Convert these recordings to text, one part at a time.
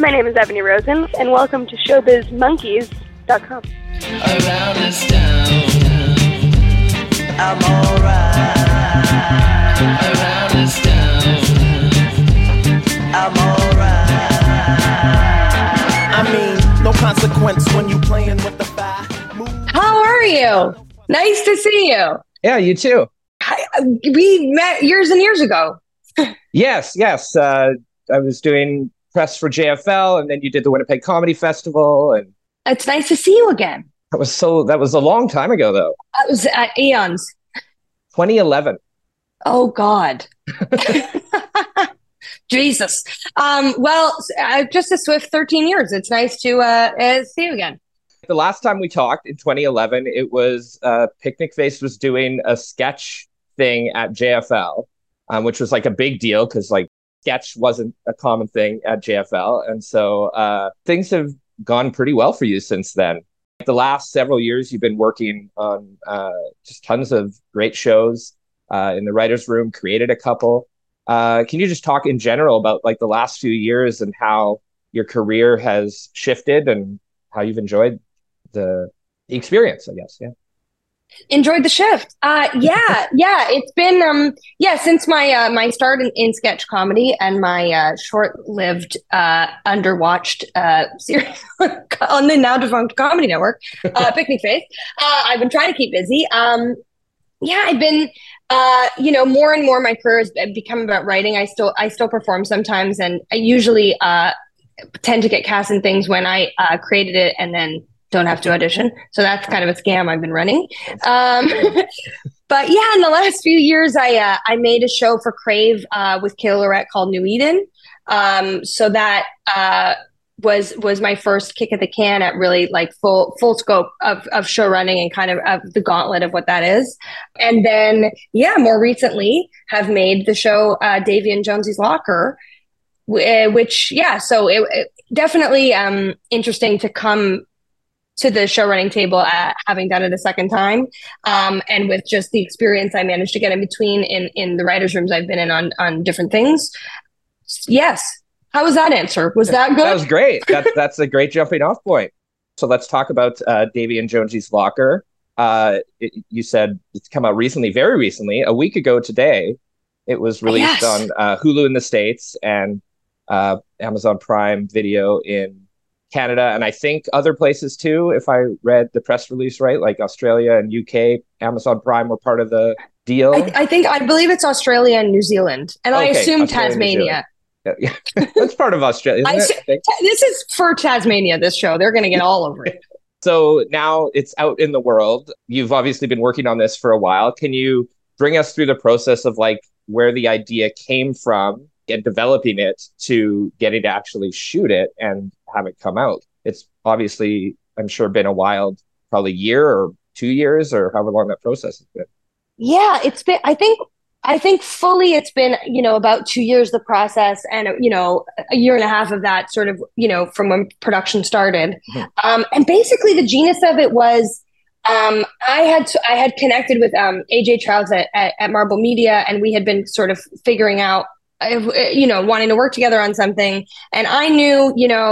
My name is Ebony Rosen, and welcome to ShowbizMonkeys.com. Around this town, I'm alright. Around this town, I'm alright. I mean, no consequence when you playing with the fire. How are you? Nice to see you. Yeah, you too. We met years and years ago. Yes. I was doing press for JFL, and then you did the Winnipeg Comedy Festival, and It's nice to see you again. that was a long time ago, though. It was eons. 2011. Oh God. Jesus. Well, just a swift 13 years. It's nice to see you again. The last time we talked in 2011, it was Picnic Face was doing a sketch thing at JFL, which was like a big deal because like sketch wasn't a common thing at JFL. And so things have gone pretty well for you since then. The last several years, you've been working on just tons of great shows in the writer's room, created a couple. Can you just talk in general about like the last few years and how your career has shifted and how you've enjoyed the experience, I guess? Yeah. Enjoyed the shift. Yeah. It's been since my start in sketch comedy and my short-lived underwatched series on the now defunct Comedy Network, Picnic Face. I've been trying to keep busy. I've been more and more my career has become about writing. I still perform sometimes, and I usually tend to get cast in things when I created it and then don't have to audition. So that's kind of a scam I've been running. But yeah, in the last few years, I made a show for Crave with Kayla Lorette called New Eden. So that was my first kick at the can at really like full scope of show running and kind of the gauntlet of what that is. And then, more recently have made the show Davy and Jonesy's Locker, which, so it definitely interesting to come to the show running table having done it a second time. And with just the experience I managed to get in between in the writers' rooms I've been in on different things. Yes. How was that answer? Was that good? That was great. That's a great jumping off point. So let's talk about Davy and Jonesy's Locker. You said it's come out recently, very recently, a week ago today. It was released on Hulu in the States and Amazon Prime Video in Canada, and I think other places too, if I read the press release right, like Australia and UK, Amazon Prime were part of the deal. I believe it's Australia and New Zealand, and I assume Australia, Tasmania. Yeah. That's part of Australia, isn't it? This is for Tasmania, this show. They're going to get all over it. So now it's out in the world. You've obviously been working on this for a while. Can you bring us through the process of like where the idea came from and developing it to getting to actually shoot it and have it come out? It's obviously, I'm sure, been a wild, probably year or 2 years or however long that process has been. Yeah, it's been, I think fully it's been, about 2 years, the process, and, a year and a half of that sort of, from when production started. Mm-hmm. And basically the genius of it was, I had connected with AJ Trout at Marble Media, and we had been sort of figuring out, wanting to work together on something. And I knew,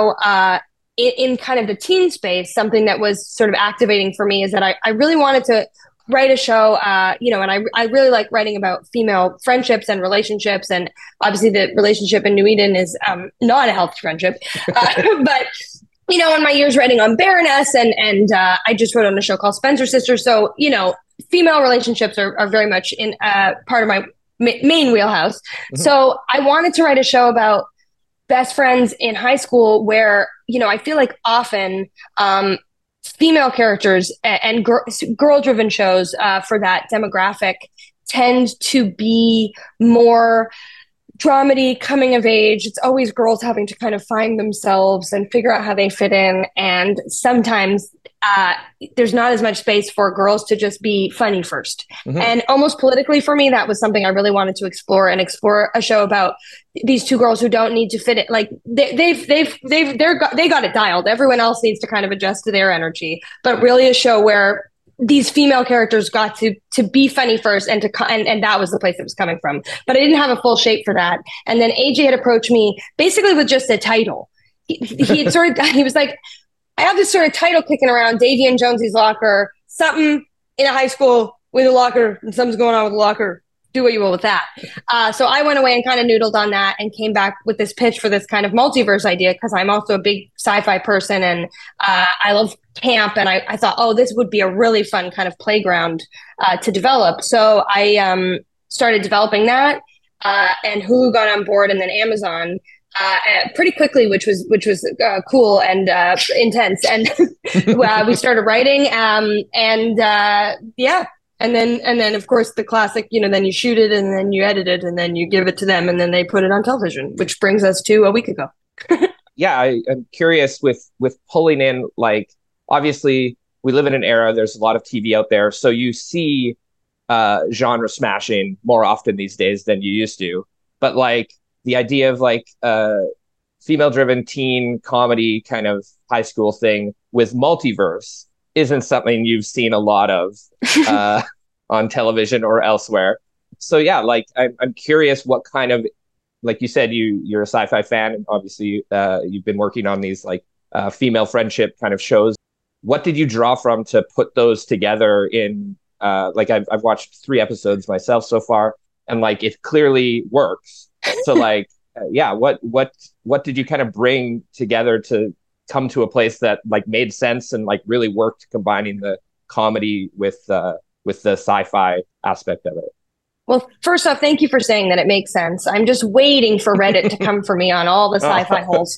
in kind of the teen space, something that was sort of activating for me is that I really wanted to write a show, and I really like writing about female friendships and relationships. And obviously the relationship in New Eden is not a healthy friendship. But, in my years writing on Baroness and I just wrote on a show called Spencer Sisters. So, female relationships are very much in part of my main wheelhouse. Mm-hmm. So I wanted to write a show about best friends in high school where, I feel like often female characters and girl-driven shows for that demographic tend to be more dramedy, coming of age. It's always girls having to kind of find themselves and figure out how they fit in. And sometimes there's not as much space for girls to just be funny first. Mm-hmm. And almost politically for me, that was something I really wanted to explore a show about these two girls who don't need to fit it. Like they got it dialed. Everyone else needs to kind of adjust to their energy, but really a show where these female characters got to be funny first and that was the place it was coming from. But I didn't have a full shape for that. And then AJ had approached me basically with just a title. he was like, I have this sort of title kicking around, Davy and Jonesy's locker, something in a high school with a locker, and something's going on with the locker. Do what you will with that. So I went away and kind of noodled on that and came back with this pitch for this kind of multiverse idea, because I'm also a big sci-fi person, and I love camp. And I thought, oh, this would be a really fun kind of playground to develop. So I started developing that, and Hulu got on board, and then Amazon pretty quickly, which was cool and intense. And we started writing, yeah. And then of course the classic, then you shoot it and then you edit it and then you give it to them and then they put it on television, which brings us to a week ago. Yeah, I'm curious with pulling in, like, obviously we live in an era, there's a lot of TV out there, so you see genre smashing more often these days than you used to. But like the idea of like female driven teen comedy kind of high school thing with multiverse isn't something you've seen a lot of on television or elsewhere. So yeah, like I'm curious what kind of, like you said, you're a sci-fi fan, and obviously you've been working on these like female friendship kind of shows. What did you draw from to put those together in? Like I've watched 3 episodes myself so far, and like it clearly works. So like, yeah, what did you kind of bring together to come to a place that like made sense and like really worked, combining the comedy with the sci-fi aspect of it? Well, first off, thank you for saying that it makes sense. I'm just waiting for Reddit to come for me on all the sci-fi holes.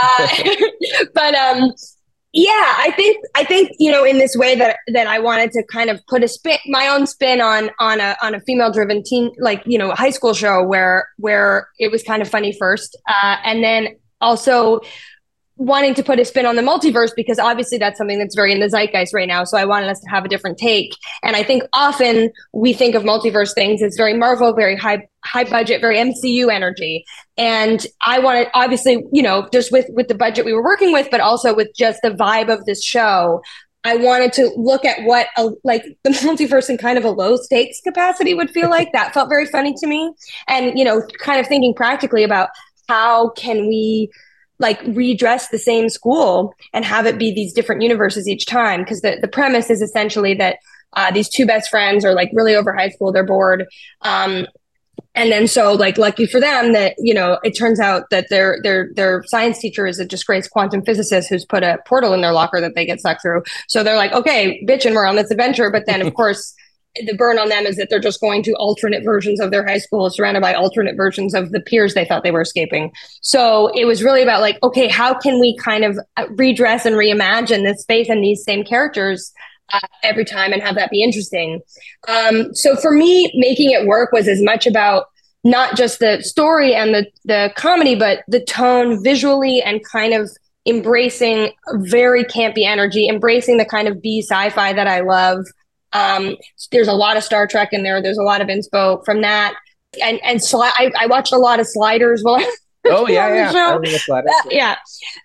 But yeah, I think in this way that I wanted to kind of put my own spin on a female driven teen, like high school show where it was kind of funny first, and then also wanting to put a spin on the multiverse, because obviously that's something that's very in the zeitgeist right now. So I wanted us to have a different take. And I think often we think of multiverse things as very Marvel, very high budget, very MCU energy. And I wanted, obviously, just with the budget we were working with, but also with just the vibe of this show, I wanted to look at what like the multiverse in kind of a low stakes capacity would feel like. That felt very funny to me. And, kind of thinking practically about how can we like redress the same school and have it be these different universes each time. Because the premise is essentially that these 2 best friends are like really over high school, they're bored. And then so like lucky for them that, it turns out that their science teacher is a disgraced quantum physicist who's put a portal in their locker that they get sucked through. So they're like, okay, bitch, and we're on this adventure. But then of course, the burn on them is that they're just going to alternate versions of their high school, surrounded by alternate versions of the peers they thought they were escaping. So it was really about like, okay, how can we kind of redress and reimagine this space and these same characters every time and have that be interesting? So for me, making it work was as much about not just the story and the comedy, but the tone visually and kind of embracing very campy energy, embracing the kind of B sci-fi that I love. There's a lot of Star Trek in there. There's a lot of inspo from that. And I watched a lot of Sliders while oh yeah. I remember Sliders. Yeah.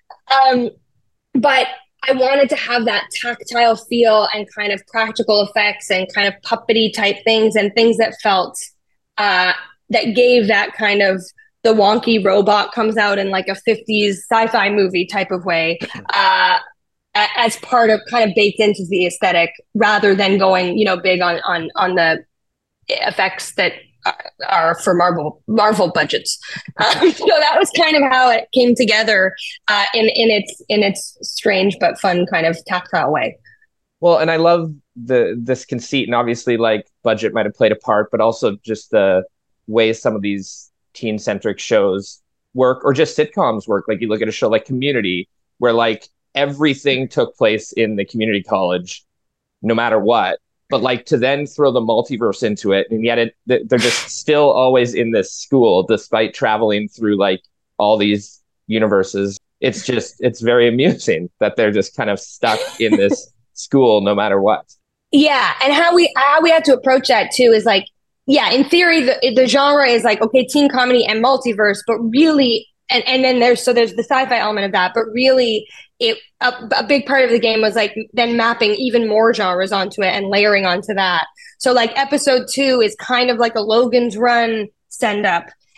But I wanted to have that tactile feel and kind of practical effects and kind of puppety type things and things that felt, that gave that kind of the wonky robot comes out in like a 50s sci-fi movie type of way. As part of kind of baked into the aesthetic, rather than going, big on the effects that are for Marvel budgets. So that was kind of how it came together in its strange but fun kind of tactile way. Well, and I love this conceit, and obviously like budget might have played a part, but also just the way some of these teen-centric shows work, or just sitcoms work. Like you look at a show like Community, where like everything took place in the community college, no matter what. But like to then throw the multiverse into it, and yet they're just still always in this school, despite traveling through like all these universes. It's very amusing that they're just kind of stuck in this school, no matter what. Yeah, and how we had to approach that too is like, yeah, in theory, the genre is like, okay, teen comedy and multiverse, but really, and then there's the sci-fi element of that, but really a big part of the game was like then mapping even more genres onto it and layering onto that. So like episode 2 is kind of like a Logan's Run send up.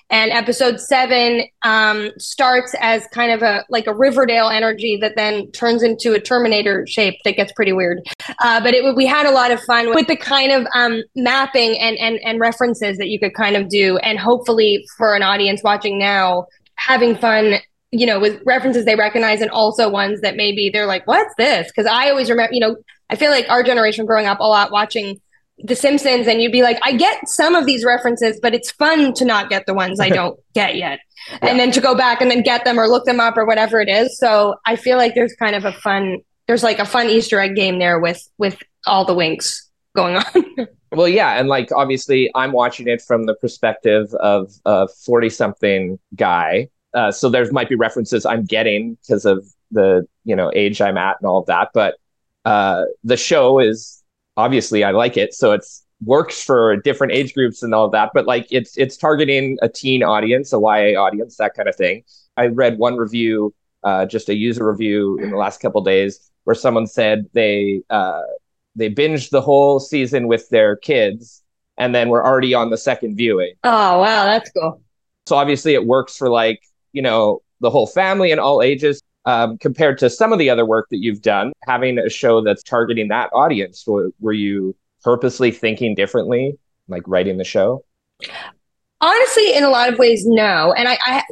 And episode 7 starts as kind of a Riverdale energy that then turns into a Terminator shape that gets pretty weird. But we had a lot of fun with the kind of mapping and references that you could kind of do, and hopefully for an audience watching now, having fun, with references they recognize, and also ones that maybe they're like, what's this? Because I always remember, I feel like our generation growing up a lot watching The Simpsons, and you'd be like, I get some of these references, but it's fun to not get the ones I don't get yet. Yeah. And then to go back and then get them or look them up or whatever it is. So I feel like there's kind of a fun Easter egg game there with all the winks going on. Well, yeah. And obviously I'm watching it from the perspective of a 40-something guy. So there might be references I'm getting because of the, age I'm at and all of that. But the show is, obviously I like it, so it's works for different age groups and all of that, but it's targeting a teen audience, a YA audience, that kind of thing. I read one review, just a user review in the last couple of days, where someone said they binged the whole season with their kids and then were already on the second viewing. Oh wow, that's cool. So obviously it works for the whole family and all ages. Compared to some of the other work that you've done, having a show that's targeting that audience, were you purposely thinking differently, writing the show? Honestly, in a lot of ways, no. And I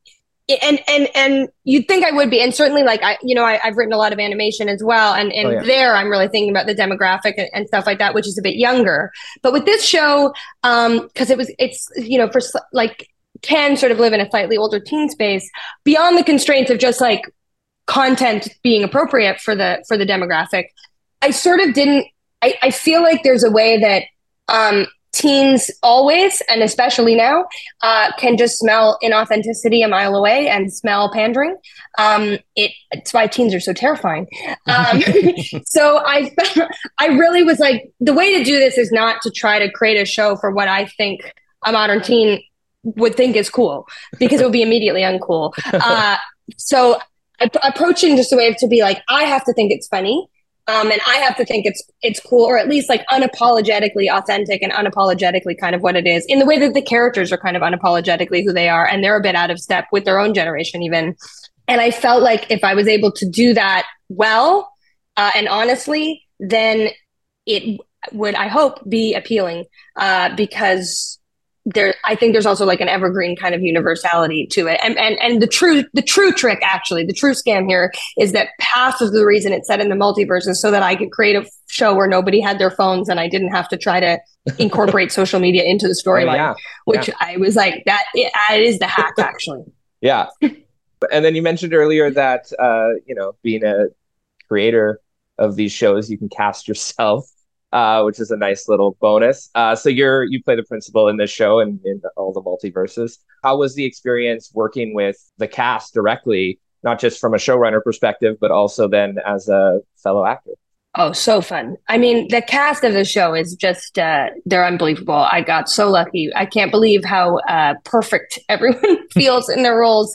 you'd think I would be. And certainly I've written a lot of animation as well. And there I'm really thinking about the demographic and stuff like that, which is a bit younger. But with this show, because for can sort of live in a slightly older teen space, beyond the constraints of just content being appropriate for the demographic, I sort of didn't. I feel like there's a way that teens always, and especially now, can just smell inauthenticity a mile away and smell pandering. It's why teens are so terrifying. So I really was like, the way to do this is not to try to create a show for what I think a modern teen would think is cool, because it would be immediately uncool. So approaching just a way to be like, I have to think it's funny, and I have to think it's cool, or at least unapologetically authentic and unapologetically kind of what it is, in the way that the characters are kind of unapologetically who they are, and they're a bit out of step with their own generation even. And I felt like if I was able to do that well and honestly, then it would, I hope, be appealing, because I think there's also an evergreen kind of universality to it. And the true trick, actually, the true scam here is that half of the reason it's set in the multiverse is so that I could create a show where nobody had their phones and I didn't have to try to incorporate social media into the storyline, I was like, that is the hack, actually. Yeah. And then you mentioned earlier that, being a creator of these shows, you can cast yourself. Which is a nice little bonus. So you play the principal in this show and in all the multiverses. How was the experience working with the cast directly, not just from a showrunner perspective, but also then as a fellow actor? Oh, so fun. I mean, the cast of the show is just, they're unbelievable. I got so lucky. I can't believe how perfect everyone feels in their roles.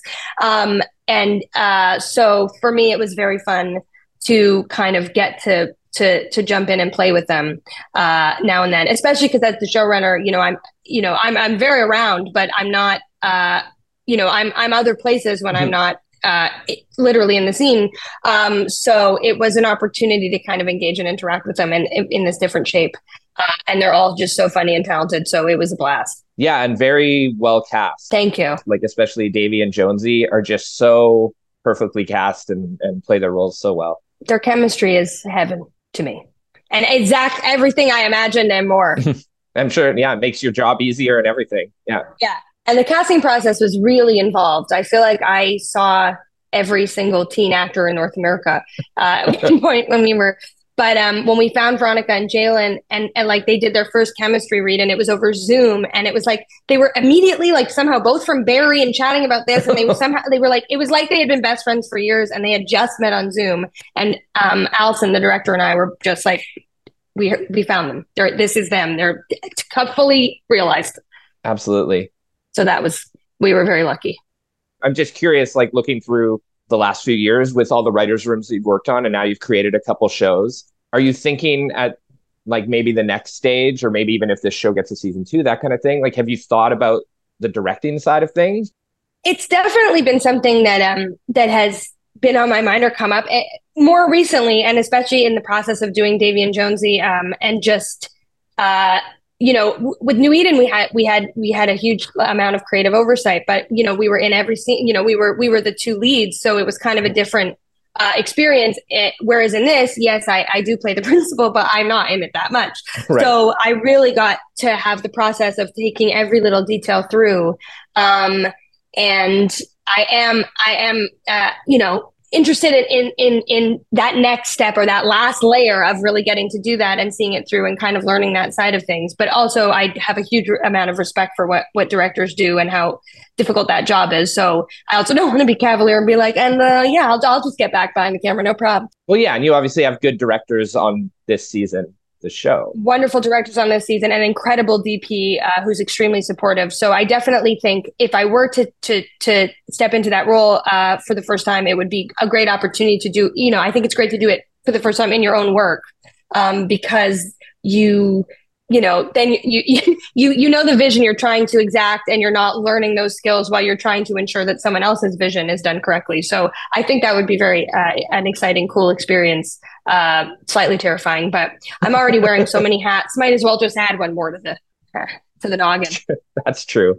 So for me, it was very fun to kind of get to jump in and play with them now and then, especially because as the showrunner, I'm very around, but I'm not, I'm other places when I'm not literally in the scene. So it was an opportunity to kind of engage and interact with them in this different shape. And they're all just so funny and talented. So it was a blast. Yeah. And very well cast. Thank you. Especially Davy and Jonesy are just so perfectly cast and play their roles so well. Their chemistry is heaven to me, and exact everything I imagined and more. I'm sure. Yeah. It makes your job easier and everything. Yeah. Yeah. And the casting process was really involved. I feel like I saw every single teen actor in North America at one point when we found Veronica and Jalen and they did their first chemistry read, and it was over Zoom, and it was they were immediately somehow both from Barrie and chatting about this, and it was like they had been best friends for years and they had just met on Zoom. And Allison, the director, and I were just we found them. This is them. They're fully realized. Absolutely. So we were very lucky. I'm just curious, looking through the last few years with all the writers' rooms you've worked on, and now you've created a couple shows. Are you thinking at maybe the next stage, or maybe even if this show gets a season 2, that kind of thing? Have you thought about the directing side of things? It's definitely been something that has been on my mind or come up more recently, and especially in the process of doing Davy and Jonesy, and just with New Eden, we had a huge amount of creative oversight, but we were in every scene. We were the two leads, so it was kind of a different experience. Whereas in this, yes, I do play the principal, but I'm not in it that much. Right. So I really got to have the process of taking every little detail through. And I am interested in that next step or that last layer of really getting to do that and seeing it through and kind of learning that side of things. But also I have a huge amount of respect for what directors do and how difficult that job is. So I also don't want to be cavalier and be like, I'll just get back behind the camera. No problem. Well, yeah. And you obviously have good directors on this season. The show. Wonderful directors on this season, an incredible DP who's extremely supportive. So I definitely think if I were to step into that role for the first time, it would be a great opportunity to do. I think it's great to do it for the first time in your own work because then you know the vision you're trying to exact, and you're not learning those skills while you're trying to ensure that someone else's vision is done correctly. So I think that would be very an exciting, cool experience. Slightly terrifying, but I'm already wearing so many hats. Might as well just add one more to the noggin. That's true.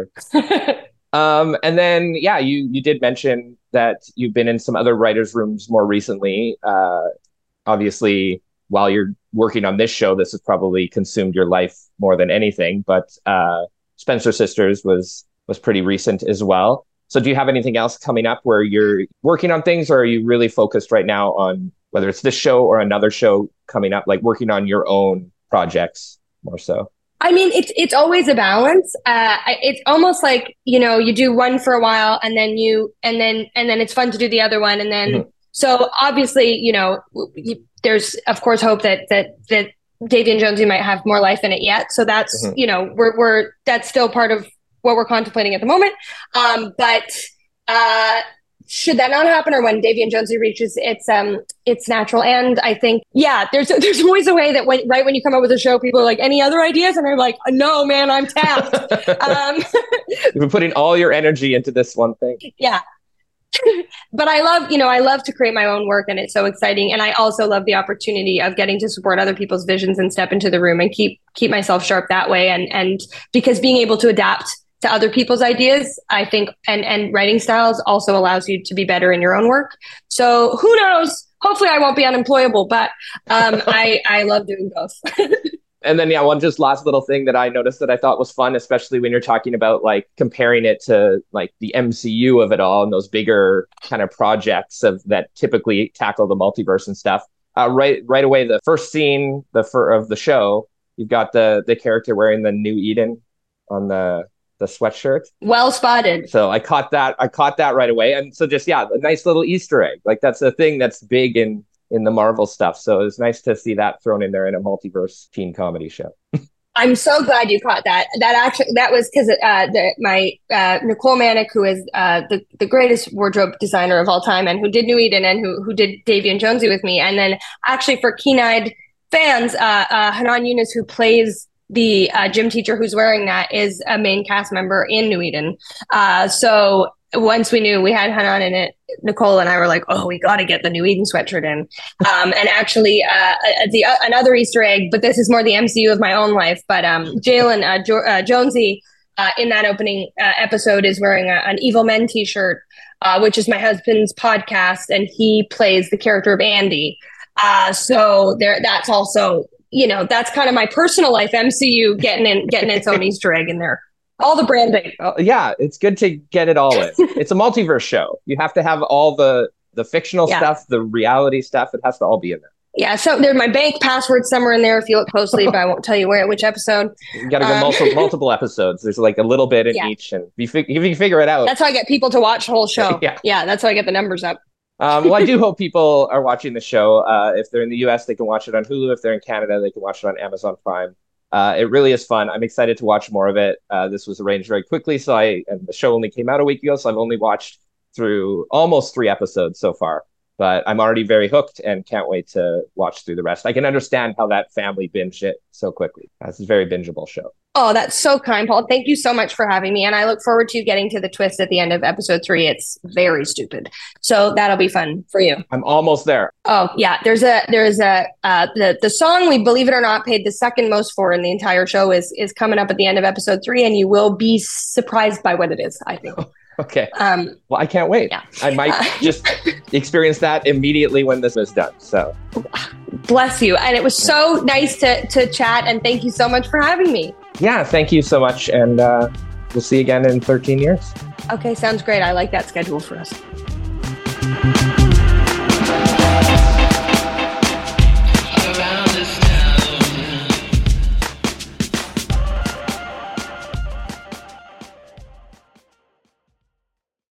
And then, you did mention that you've been in some other writers' rooms more recently. Obviously, while you're working on this show, this has probably consumed your life more than anything. But Spencer Sisters was pretty recent as well. So do you have anything else coming up where you're working on things, or are you really focused right now on whether it's this show or another show coming up, like working on your own projects more so? I mean, it's always a balance. It's almost like, you do one for a while and then it's fun to do the other one. And then, So obviously, there's of course hope that Davy and Jonesy might have more life in it yet. So that's, we're that's still part of what we're contemplating at the moment. But should that not happen, or when Davy and Jonesy reaches its natural end, I think, there's always a way that when you come up with a show, people are like, any other ideas? And they're like, no, man, I'm tapped. You've been putting all your energy into this one thing. Yeah. But I love to create my own work, and it's so exciting. And I also love the opportunity of getting to support other people's visions and step into the room and keep myself sharp that way. And because being able to adapt to other people's ideas, I think, and writing styles also allows you to be better in your own work. So who knows? Hopefully I won't be unemployable, but I love doing both. And then, one just last little thing that I noticed that I thought was fun, especially when you're talking about like comparing it to like the MCU of it all and those bigger kind of projects that typically tackle the multiverse and stuff. Right away, the first scene of the show, you've got the character wearing the New Eden on the sweatshirt. Well spotted. So I caught that right away. And so just, a nice little Easter egg. Like that's a thing that's big in the Marvel stuff. So it was nice to see that thrown in there in a multiverse teen comedy show. I'm so glad you caught that. That was because my Nicole Manick, who is the greatest wardrobe designer of all time, and who did New Eden and who did Davy and Jonesy with me. And then actually for keen-eyed fans, Hanan Yunus, who plays the gym teacher who's wearing that, is a main cast member in New Eden. So once we knew we had Hanan in it, Nicole and I were like, oh, we got to get the New Eden sweatshirt in. And actually, another Easter egg, but this is more the MCU of my own life. But Jalen Jonesy in that opening episode is wearing an Evil Men t-shirt, which is my husband's podcast, and he plays the character of Andy. So that's also, that's kind of my personal life MCU getting its own Easter egg in there. All the branding. It's good to get it all in. It's a multiverse show. You have to have all the fictional stuff, the reality stuff. It has to all be in there. Yeah, so there's my bank password somewhere in there if you look closely, but I won't tell you which episode. You got to go multiple episodes. There's like a little bit in each, and if you figure it out. That's how I get people to watch the whole show. Yeah, that's how I get the numbers up. Well, I do hope people are watching the show. If they're in the US, they can watch it on Hulu. If they're in Canada, they can watch it on Amazon Prime. It really is fun. I'm excited to watch more of it. This was arranged very quickly, and the show only came out a week ago, so I've only watched through almost 3 episodes so far. but I'm already very hooked and can't wait to watch through the rest. I can understand how that family binged it so quickly. It's a very bingeable show. Oh, that's so kind, Paul. Thank you so much for having me. And I look forward to getting to the twist at the end of episode 3. It's very stupid. So that'll be fun for you. I'm almost there. Oh, yeah. The song we, believe it or not, paid the second most for in the entire show is coming up at the end of episode 3. And you will be surprised by what it is, I think. Okay. Well, I can't wait. Yeah. I might just experience that immediately when this is done. So bless you. And it was so nice to chat. And thank you so much for having me. Yeah, thank you so much. And we'll see you again in 13 years. Okay, sounds great. I like that schedule for us.